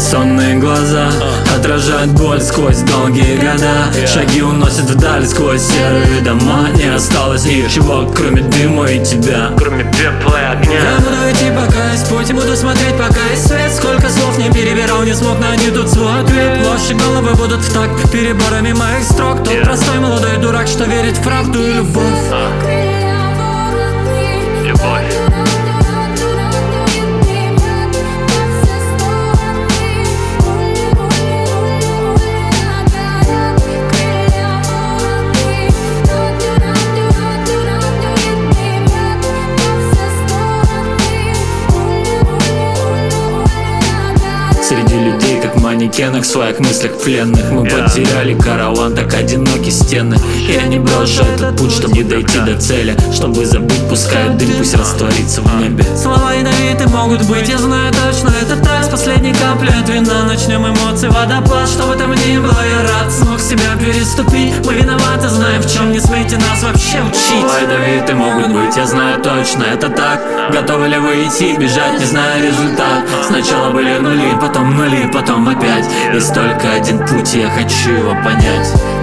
Сонные глаза отражают боль сквозь долгие года. Шаги уносят вдаль сквозь серые дома. Не осталось ничего, кроме дыма и тебя, кроме пепла и огня. Я буду идти, пока есть путь, и буду смотреть, пока есть свет. Сколько слов не перебирал, не смог найти тут свой ответ. Ложь и головы будут в такт переборами моих строк. Тот простой молодой дурак, что верит в правду и любовь. Любовь. Среди людей, как в манекенах, в своих мыслях пленных. Мы потеряли караван, так одиноки стены. Я не брошу этот путь, чтобы дойти до цели. Чтобы забыть, пускай дым пусть растворится в небе. Слова ядовиты могут быть, я знаю точно, это так. С последней капли от вина начнем эмоции водопад. Что бы там ни было, я рад смог себя переступить. Мы виноваты, знаем, в чем, не смейте нас вообще учить. Слова ядовиты могут быть, я знаю точно, это так. Готовы ли вы идти, бежать, не зная результат? Сначала были нули, потом нули, потом опять. Есть только один путь, и я хочу его понять.